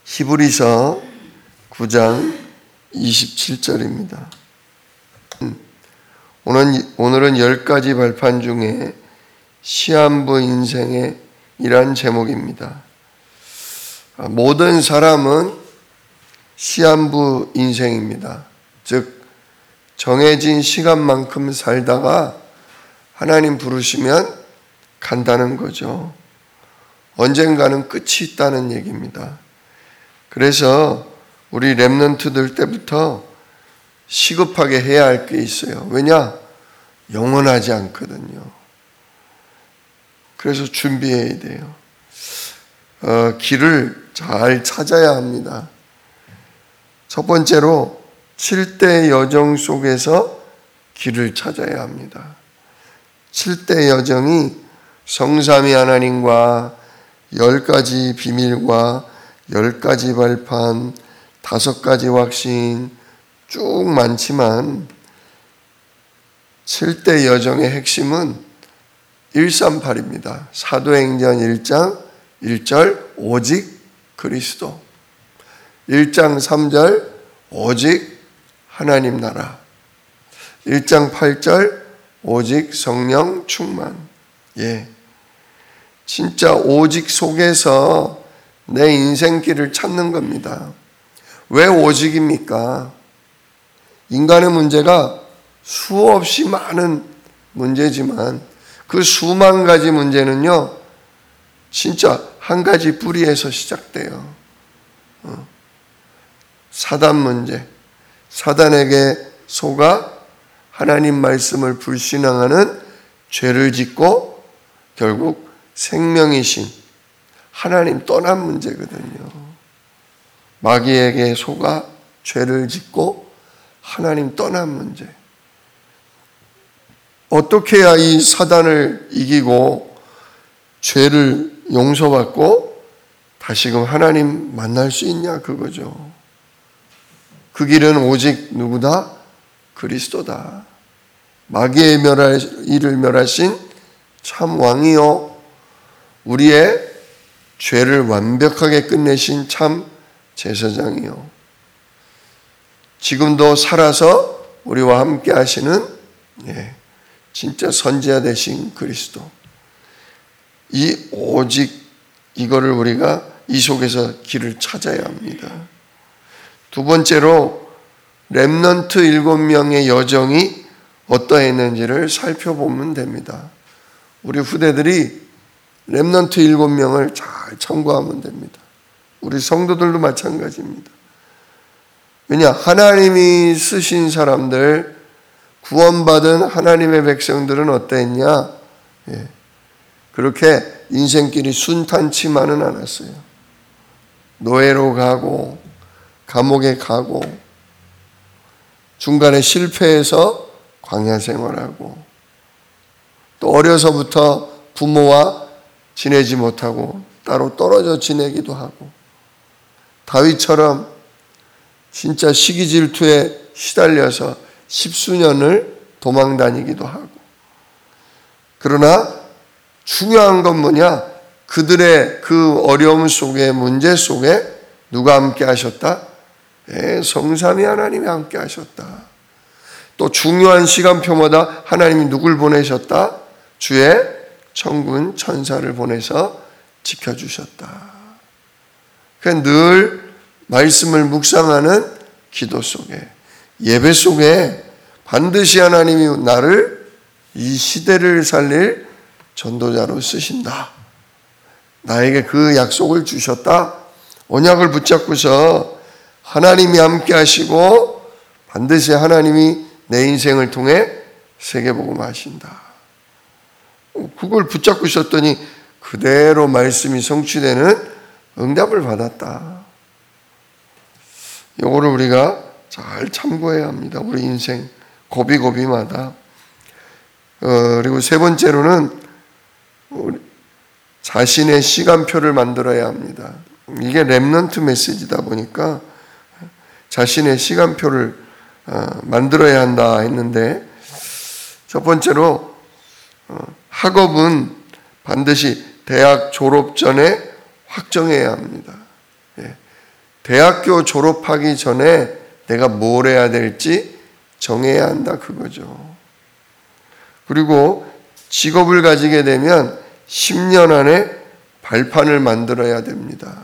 히브리서 9장 27절입니다. 오늘은 10가지 발판 중에 시한부 인생의 이란 제목입니다. 모든 사람은 시한부 인생입니다. 즉 정해진 시간만큼 살다가 하나님 부르시면 간다는 거죠. 언젠가는 끝이 있다는 얘기입니다. 그래서 우리 렘넌트들 때부터 시급하게 해야 할 게 있어요. 왜냐? 영원하지 않거든요. 그래서 준비해야 돼요. 길을 잘 찾아야 합니다. 첫 번째로 7대 여정 속에서 길을 찾아야 합니다. 7대 여정이 성삼위 하나님과 10가지 비밀과 10가지 발판, 5가지 확신 쭉 많지만 7대 여정의 핵심은 138입니다. 사도행전 1장 1절 오직 그리스도, 1장 3절 오직 하나님 나라, 1장 8절 오직 성령 충만. 진짜 오직 속에서 내 인생길을 찾는 겁니다. 왜 오직입니까? 인간의 문제가 수없이 많은 문제지만 그 수만 가지 문제는요, 진짜 한 가지 뿌리에서 시작돼요. 사단 문제. 사단에게 속아 하나님 말씀을 불신앙하는 죄를 짓고 결국 생명이신 하나님 떠난 문제거든요. 마귀에게 속아 죄를 짓고 하나님 떠난 문제. 어떻게 해야 이 사단을 이기고 죄를 용서받고 다시금 하나님 만날 수 있냐 그거죠. 그 길은 오직 누구다? 그리스도다. 마귀의 일을 멸하신 참 왕이요, 우리의 죄를 완벽하게 끝내신 참 제사장이요, 지금도 살아서 우리와 함께 하시는 진짜 선지자 되신 그리스도. 이 오직 이거를 우리가 이 속에서 길을 찾아야 합니다. 두 번째로 렘넌트 7명의 여정이 어떠했는지를 살펴보면 됩니다. 우리 후대들이 렘넌트 7명을 잘 참고하면 됩니다. 우리 성도들도 마찬가지입니다. 왜냐? 하나님이 쓰신 사람들, 구원받은 하나님의 백성들은 어땠냐? 그렇게 인생길이 순탄치만은 않았어요. 노예로 가고 감옥에 가고 중간에 실패해서 광야 생활하고 또 어려서부터 부모와 지내지 못하고 따로 떨어져 지내기도 하고 다윗처럼 진짜 시기 질투에 시달려서 10수년을 도망 다니기도 하고. 그러나 중요한 건 뭐냐? 그들의 그 어려움 속에, 문제 속에 누가 함께 하셨다? 성삼위 하나님이 함께 하셨다. 또 중요한 시간표마다 하나님이 누굴 보내셨다? 주의 천군 천사를 보내서 지켜주셨다. 그러니까 늘 말씀을 묵상하는 기도 속에, 예배 속에 반드시 하나님이 나를 이 시대를 살릴 전도자로 쓰신다. 나에게 그 약속을 주셨다. 언약을 붙잡고서 하나님이 함께 하시고 반드시 하나님이 내 인생을 통해 세계복음 하신다. 그걸 붙잡고 있었더니 그대로 말씀이 성취되는 응답을 받았다. 이거를 우리가 잘 참고해야 합니다. 우리 인생 고비고비마다. 그리고 세 번째로는 자신의 시간표를 만들어야 합니다. 이게 렘넌트 메시지다 보니까 자신의 시간표를 만들어야 한다 했는데, 첫 번째로 학업은 반드시 대학 졸업 전에 확정해야 합니다. 대학교 졸업하기 전에 내가 뭘 해야 될지 정해야 한다 그거죠. 그리고 직업을 가지게 되면 10년 안에 발판을 만들어야 됩니다.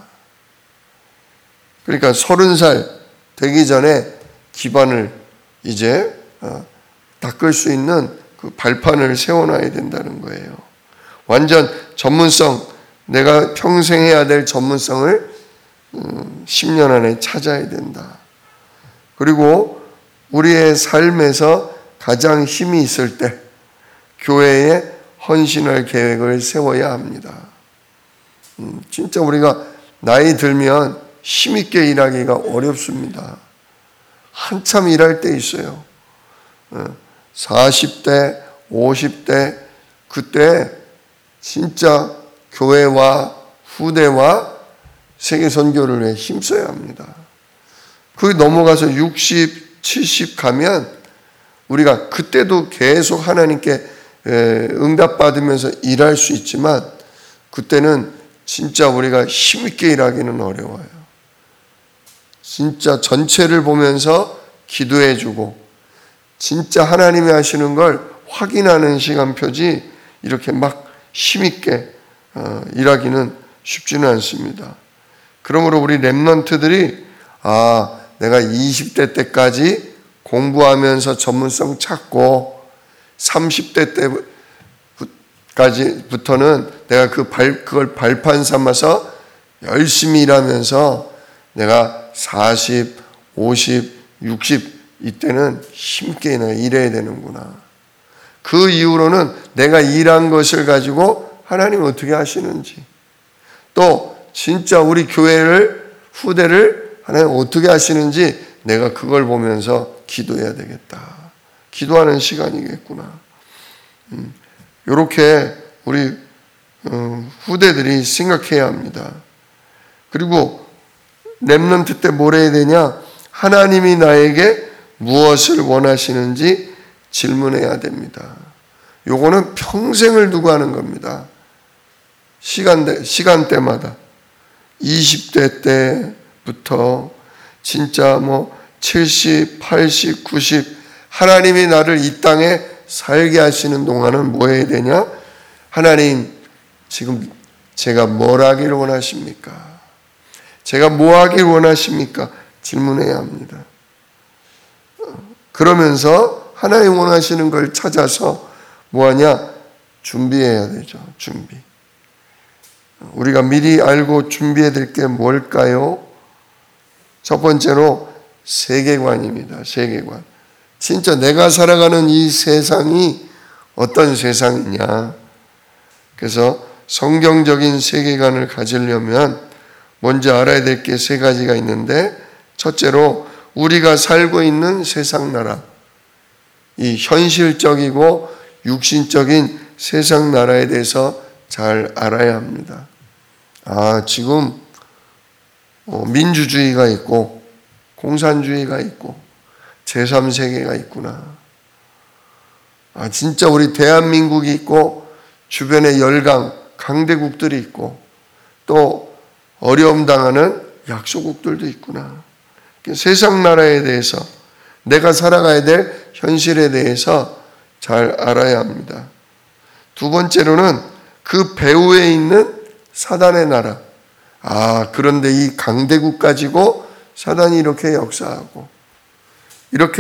그러니까 30살 되기 전에 기반을 이제 닦을 수 있는 그 발판을 세워놔야 된다는 거예요. 완전 전문성, 내가 평생 해야 될 전문성을 10년 안에 찾아야 된다. 그리고 우리의 삶에서 가장 힘이 있을 때 교회에 헌신할 계획을 세워야 합니다. 진짜 우리가 나이 들면 힘있게 일하기가 어렵습니다. 한참 일할 때 있어요. 40대, 50대, 그때 진짜 교회와 후대와 세계 선교를 위해 힘써야 합니다. 그 넘어가서 60, 70 가면 우리가 그때도 계속 하나님께 응답받으면서 일할 수 있지만 그때는 진짜 우리가 힘있게 일하기는 어려워요. 진짜 전체를 보면서 기도해주고 진짜 하나님이 하시는 걸 확인하는 시간표지 이렇게 막 힘있게 일하기는 쉽지는 않습니다. 그러므로 우리 렘넌트들이 내가 20대 때까지 공부하면서 전문성 찾고 30대 때까지부터는 내가 그걸 발판 삼아서 열심히 일하면서 내가 40, 50, 60 이때는 힘있게 일해야 되는구나. 그 이후로는 내가 일한 것을 가지고 하나님 어떻게 하시는지 또 진짜 우리 교회를 후대를 하나님 어떻게 하시는지 내가 그걸 보면서 기도해야 되겠다. 기도하는 시간이겠구나. 이렇게 우리 후대들이 생각해야 합니다. 그리고 렘넌트 때 뭘 해야 되냐? 하나님이 나에게 무엇을 원하시는지 질문해야 됩니다. 요거는 평생을 두고 하는 겁니다. 시간대마다 20대 때부터 진짜 70, 80, 90 하나님이 나를 이 땅에 살게 하시는 동안은 뭐 해야 되냐? 하나님 지금 제가 뭘 하길 원하십니까? 제가 뭐 하길 원하십니까? 질문해야 합니다. 그러면서 하나님 원하시는 걸 찾아서 뭐하냐? 준비해야 되죠. 준비. 우리가 미리 알고 준비해야 될 게 뭘까요? 첫 번째로 세계관입니다. 세계관. 진짜 내가 살아가는 이 세상이 어떤 세상이냐. 그래서 성경적인 세계관을 가지려면 먼저 알아야 될 게 세 가지가 있는데 첫째로 우리가 살고 있는 세상 나라. 이 현실적이고 육신적인 세상 나라에 대해서 잘 알아야 합니다. 지금 민주주의가 있고 공산주의가 있고 제3세계가 있구나. 진짜 우리 대한민국이 있고 주변에 열강, 강대국들이 있고 또 어려움 당하는 약소국들도 있구나. 세상 나라에 대해서 내가 살아가야 될 현실에 대해서 잘 알아야 합니다. 두 번째로는 그 배후에 있는 사단의 나라. 그런데 이 강대국 가지고 사단이 이렇게 역사하고 이렇게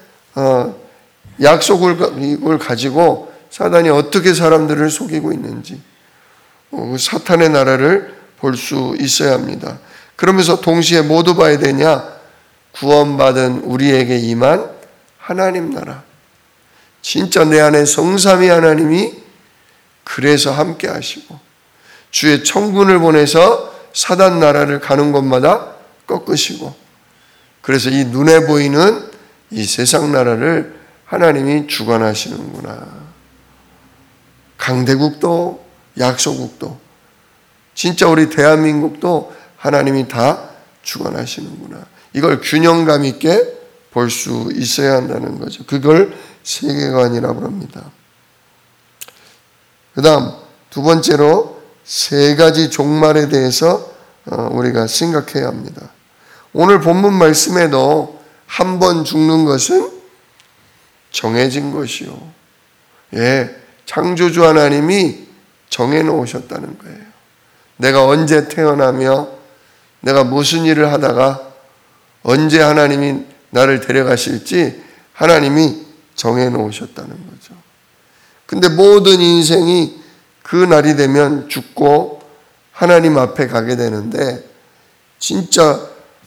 약속을 가지고 사단이 어떻게 사람들을 속이고 있는지 사탄의 나라를 볼 수 있어야 합니다. 그러면서 동시에 모두 봐야 되냐? 구원받은 우리에게 임한 하나님 나라. 진짜 내 안에 성삼위 하나님이 그래서 함께 하시고 주의 청군을 보내서 사단 나라를 가는 곳마다 꺾으시고 그래서 이 눈에 보이는 이 세상 나라를 하나님이 주관하시는구나. 강대국도 약소국도 진짜 우리 대한민국도 하나님이 다 주관하시는구나. 이걸 균형감 있게 볼 수 있어야 한다는 거죠. 그걸 세계관이라고 합니다. 그 다음 두 번째로 세 가지 종말에 대해서 우리가 생각해야 합니다. 오늘 본문 말씀에도 한 번 죽는 것은 정해진 것이요. 예, 창조주 하나님이 정해놓으셨다는 거예요. 내가 언제 태어나며 내가 무슨 일을 하다가 언제 하나님이 나를 데려가실지 하나님이 정해놓으셨다는 거죠. 근데 모든 인생이 그 날이 되면 죽고 하나님 앞에 가게 되는데 진짜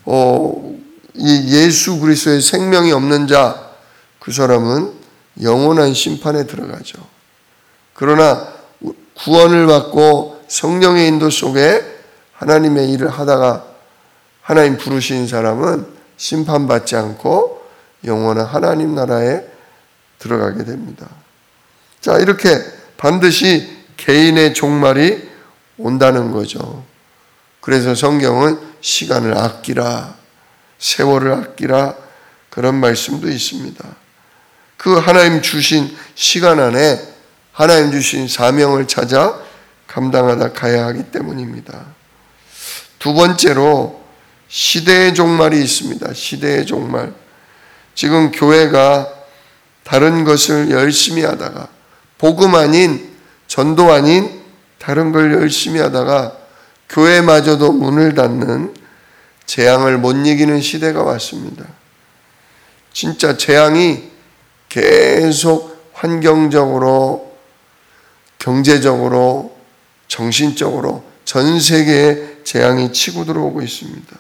이 예수 그리스도의 생명이 없는 자, 그 사람은 영원한 심판에 들어가죠. 그러나 구원을 받고 성령의 인도 속에 하나님의 일을 하다가 하나님 부르신 사람은 심판받지 않고 영원한 하나님 나라에 들어가게 됩니다. 자, 이렇게 반드시 개인의 종말이 온다는 거죠. 그래서 성경은 시간을 아끼라, 세월을 아끼라 그런 말씀도 있습니다. 그 하나님 주신 시간 안에 하나님 주신 사명을 찾아 감당하다 가야 하기 때문입니다. 두 번째로 시대의 종말이 있습니다. 시대의 종말. 지금 교회가 다른 것을 열심히 하다가 복음 아닌 전도 아닌 다른 걸 열심히 하다가 교회마저도 문을 닫는 재앙을 못 이기는 시대가 왔습니다. 진짜 재앙이 계속 환경적으로, 경제적으로, 정신적으로 전 세계에 재앙이 치고 들어오고 있습니다.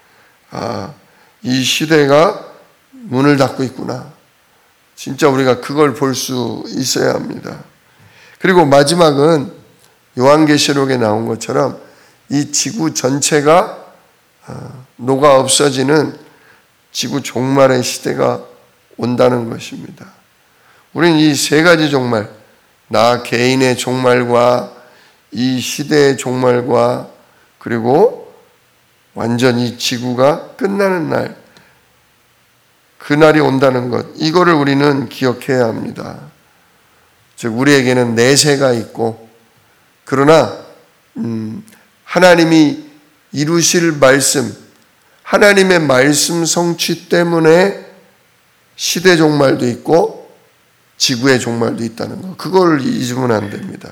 이 시대가 문을 닫고 있구나. 진짜 우리가 그걸 볼 수 있어야 합니다. 그리고 마지막은 요한계시록에 나온 것처럼 이 지구 전체가 녹아 없어지는 지구 종말의 시대가 온다는 것입니다. 우리는 이 세 가지 종말, 나 개인의 종말과 이 시대의 종말과 그리고 완전히 지구가 끝나는 날, 그날이 온다는 것, 이거를 우리는 기억해야 합니다. 즉 우리에게는 내세가 있고 그러나 하나님이 이루실 말씀, 하나님의 말씀 성취 때문에 시대 종말도 있고 지구의 종말도 있다는 것, 그걸 잊으면 안 됩니다.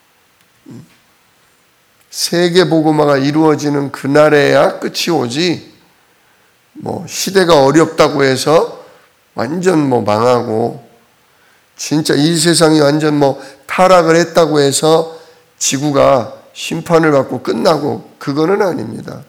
세계 복음화가 이루어지는 그날에야 끝이 오지, 시대가 어렵다고 해서 완전 망하고 진짜 이 세상이 완전 타락을 했다고 해서 지구가 심판을 받고 끝나고, 그거는 아닙니다.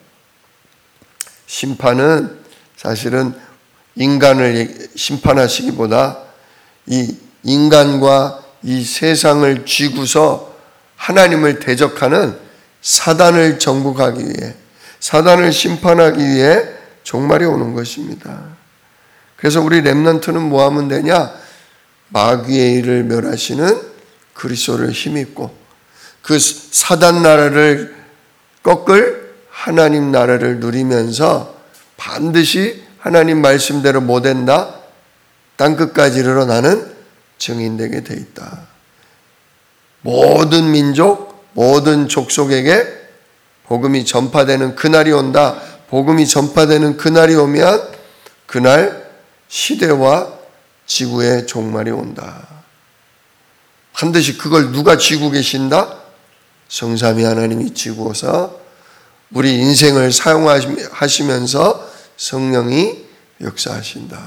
심판은 사실은 인간을 심판하시기보다 이 인간과 이 세상을 쥐고서 하나님을 대적하는 사단을 정복하기 위해, 사단을 심판하기 위해 종말이 오는 것입니다. 그래서 우리 렘넌트는 뭐 하면 되냐? 마귀의 일을 멸하시는 그리스도를 힘입고 그 사단 나라를 꺾을 하나님 나라를 누리면서 반드시 하나님 말씀대로 못 된다, 땅끝까지 이르러 나는 증인되게 돼 있다. 모든 민족, 모든 족속에게 복음이 전파되는 그날이 온다. 복음이 전파되는 그날이 오면 그날 시대와 지구의 종말이 온다. 반드시 그걸 누가 쥐고 계신다? 성삼위 하나님이 쥐고서 우리 인생을 사용하시면서 성령이 역사하신다.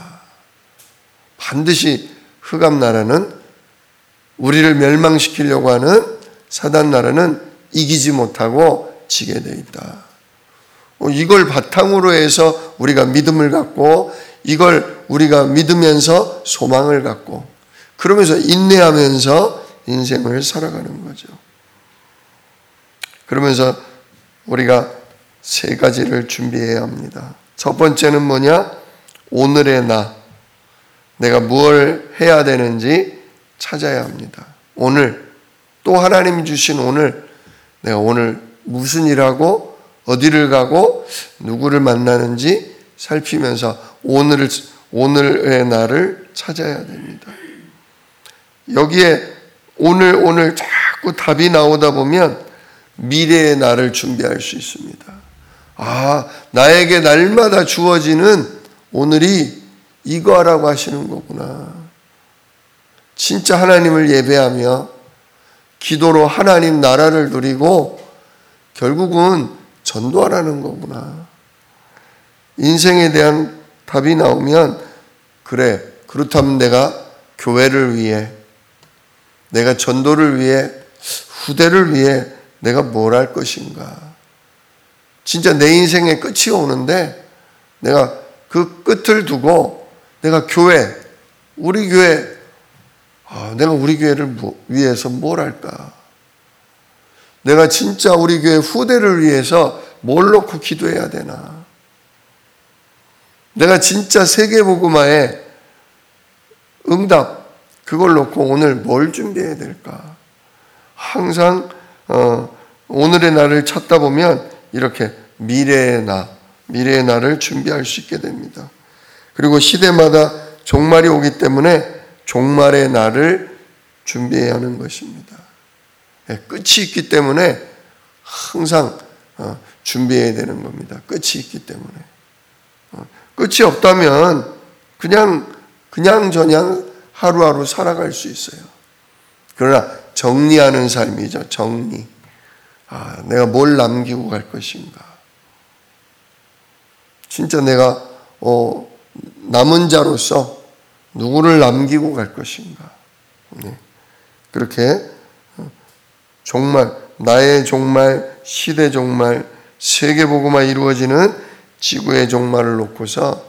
반드시 흑암나라는, 우리를 멸망시키려고 하는 사단 나라는 이기지 못하고 지게 되어 있다. 이걸 바탕으로 해서 우리가 믿음을 갖고, 이걸 우리가 믿으면서 소망을 갖고, 그러면서 인내하면서 인생을 살아가는 거죠. 그러면서 우리가 세 가지를 준비해야 합니다. 첫 번째는 뭐냐? 오늘의 나, 내가 무엇을 해야 되는지 찾아야 합니다. 오늘, 또 하나님 주신 오늘, 내가 오늘 무슨 일하고 어디를 가고 누구를 만나는지 살피면서 오늘의 나를 찾아야 됩니다. 여기에 오늘 자꾸 답이 나오다 보면 미래의 나를 준비할 수 있습니다. 나에게 날마다 주어지는 오늘이 이거 하라고 하시는 거구나. 진짜 하나님을 예배하며 기도로 하나님 나라를 누리고 결국은 전도하라는 거구나. 인생에 대한 답이 나오면 그래, 그렇다면 내가 교회를 위해, 내가 전도를 위해, 후대를 위해 내가 뭘 할 것인가. 진짜 내 인생의 끝이 오는데 내가 그 끝을 두고 내가 교회, 우리 교회, 내가 우리 교회를 위해서 뭘 할까? 내가 진짜 우리 교회 후대를 위해서 뭘 놓고 기도해야 되나? 내가 진짜 세계복음화에 응답, 그걸 놓고 오늘 뭘 준비해야 될까? 항상 오늘의 날을 찾다 보면 이렇게 미래의 날을 준비할 수 있게 됩니다. 그리고 시대마다 종말이 오기 때문에 종말의 날을 준비해야 하는 것입니다. 끝이 있기 때문에 항상 준비해야 되는 겁니다. 끝이 있기 때문에. 끝이 없다면 그냥 하루하루 살아갈 수 있어요. 그러나 정리하는 삶이죠. 정리. 내가 뭘 남기고 갈 것인가. 진짜 내가 남은 자로서 누구를 남기고 갈 것인가. 그렇게 종말, 나의 종말, 시대 종말, 세계복음화 이루어지는 지구의 종말을 놓고서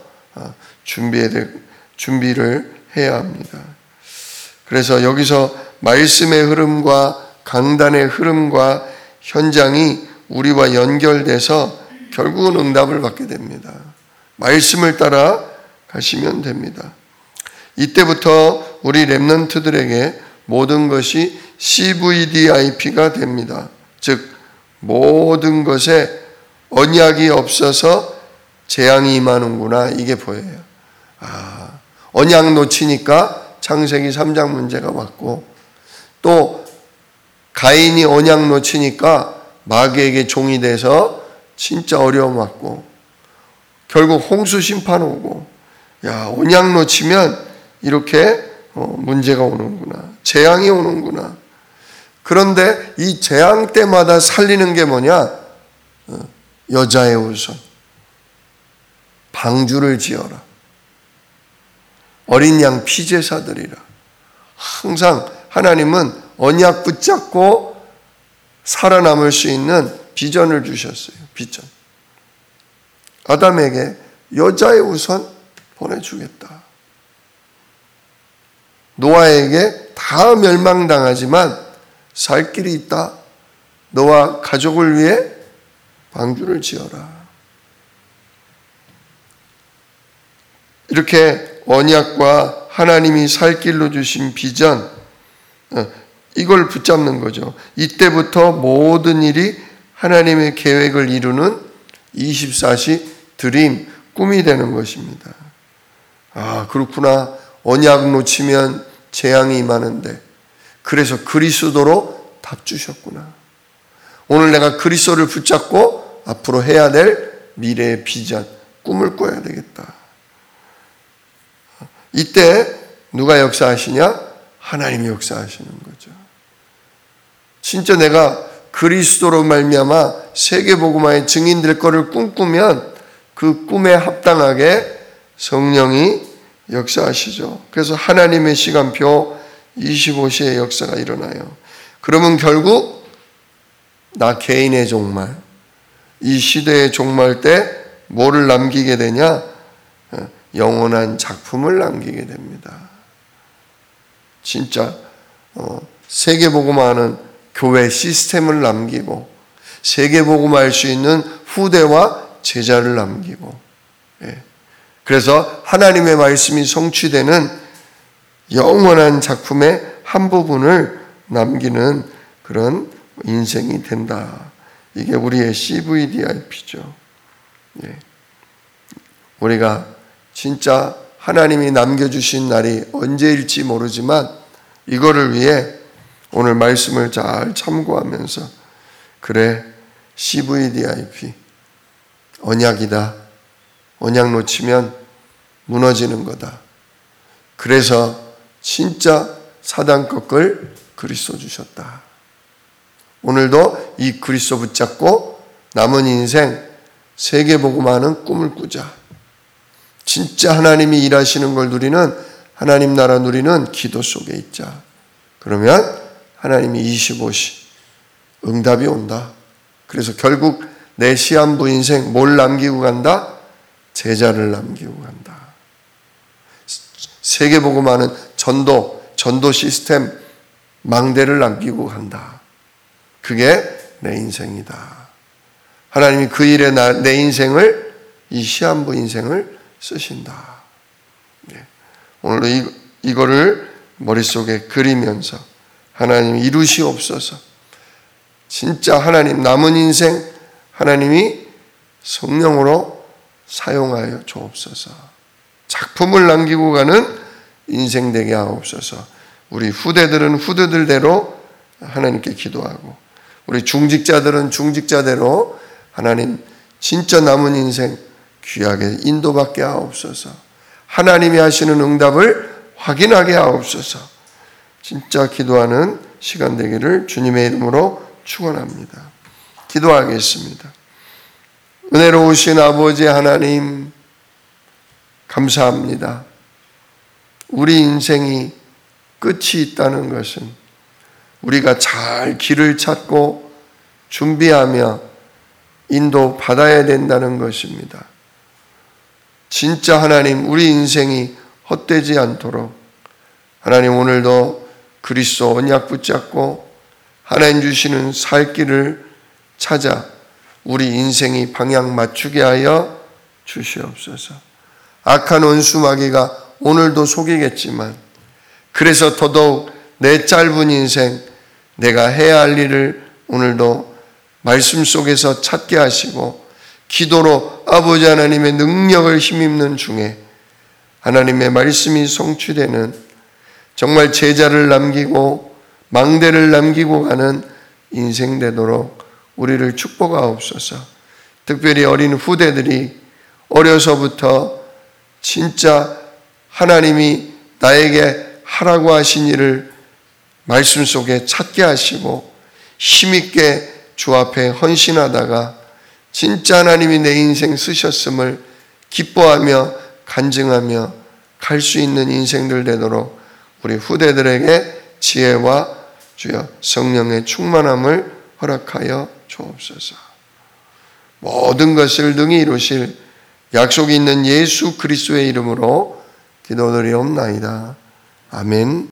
준비를 해야 합니다. 그래서 여기서 말씀의 흐름과 강단의 흐름과 현장이 우리와 연결돼서 결국은 응답을 받게 됩니다. 말씀을 따라 가시면 됩니다. 이때부터 우리 렘넌트들에게 모든 것이 CVDIP가 됩니다. 즉 모든 것에 언약이 없어서 재앙이 임하는구나, 이게 보여요. 언약 놓치니까 창세기 3장 문제가 왔고, 또 가인이 언약 놓치니까 마귀에게 종이 돼서 진짜 어려움 왔고, 결국 홍수 심판 오고, 언약 놓치면 이렇게 문제가 오는구나, 재앙이 오는구나. 그런데 이 재앙 때마다 살리는 게 뭐냐? 여자의 우선, 방주를 지어라, 어린 양 피제사 드리라. 항상 하나님은 언약 붙잡고 살아남을 수 있는 비전을 주셨어요. 비전. 아담에게 여자의 우선 보내주겠다. 노아에게 다 멸망당하지만 살 길이 있다. 너와 가족을 위해 방주를 지어라. 이렇게 언약과 하나님이 살 길로 주신 비전, 이걸 붙잡는 거죠. 이때부터 모든 일이 하나님의 계획을 이루는 24시 드림, 꿈이 되는 것입니다. 그렇구나. 언약 놓치면 재앙이 임하는데, 그래서 그리스도로 답 주셨구나. 오늘 내가 그리스도를 붙잡고 앞으로 해야 될 미래의 비전, 꿈을 꿔야 되겠다. 이때 누가 역사하시냐? 하나님이 역사하시는 거죠. 진짜 내가 그리스도로 말미암아 세계복음화의 증인될 거를 꿈꾸면 그 꿈에 합당하게 성령이 역사하시죠. 그래서 하나님의 시간표 25시의 역사가 일어나요. 그러면 결국 나 개인의 종말, 이 시대의 종말 때 뭐를 남기게 되냐? 영원한 작품을 남기게 됩니다. 진짜 세계복음화하는 교회 시스템을 남기고, 세계복음화할 수 있는 후대와 제자를 남기고, 그래서 하나님의 말씀이 성취되는 영원한 작품의 한 부분을 남기는 그런 인생이 된다. 이게 우리의 CVDIP죠. 우리가 진짜 하나님이 남겨주신 날이 언제일지 모르지만 이거를 위해 오늘 말씀을 잘 참고하면서, 그래, CVDIP, 언약이다. 언약 놓치면 무너지는 거다. 그래서 진짜 사단 꺾을 그리스도 주셨다. 오늘도 이 그리스도 붙잡고 남은 인생 세계복음화는 꿈을 꾸자. 진짜 하나님이 일하시는 걸 누리는, 하나님 나라 누리는 기도 속에 있자. 그러면 하나님이 25시 응답이 온다. 그래서 결국 내 시한부 인생 뭘 남기고 간다? 제자를 남기고 간다. 세계복음화는 전도 시스템, 망대를 남기고 간다. 그게 내 인생이다. 하나님이 그 일에 내 인생을, 이 시한부 인생을 쓰신다. 오늘도 이거를 머릿속에 그리면서 하나님이 이루시옵소서. 진짜 하나님 남은 인생 하나님이 성령으로 사용하여 주옵소서. 작품을 남기고 가는 인생 되게 하옵소서. 우리 후대들은 후대들대로 하나님께 기도하고, 우리 중직자들은 중직자대로 하나님 진짜 남은 인생 귀하게 인도받게 하옵소서. 하나님이 하시는 응답을 확인하게 하옵소서. 진짜 기도하는 시간 되기를 주님의 이름으로 축원합니다. 기도하겠습니다. 은혜로우신 아버지 하나님, 감사합니다. 우리 인생이 끝이 있다는 것은 우리가 잘 길을 찾고 준비하며 인도 받아야 된다는 것입니다. 진짜 하나님, 우리 인생이 헛되지 않도록 하나님 오늘도 그리스도 언약 붙잡고 하나님 주시는 살 길을 찾아 우리 인생이 방향 맞추게 하여 주시옵소서. 악한 원수 마귀가 오늘도 속이겠지만, 그래서 더더욱 내 짧은 인생 내가 해야 할 일을 오늘도 말씀 속에서 찾게 하시고 기도로 아버지 하나님의 능력을 힘입는 중에 하나님의 말씀이 성취되는 정말 제자를 남기고 망대를 남기고 가는 인생 되도록 우리를 축복하옵소서. 특별히 어린 후대들이 어려서부터 진짜 하나님이 나에게 하라고 하신 일을 말씀 속에 찾게 하시고 힘있게 주 앞에 헌신하다가 진짜 하나님이 내 인생 쓰셨음을 기뻐하며 간증하며 갈 수 있는 인생들 되도록 우리 후대들에게 지혜와 주여 성령의 충만함을 허락하여 주옵소서. 모든 것을 능히 이루실 약속이 있는 예수 그리스도의 이름으로 기도드리옵나이다. 아멘.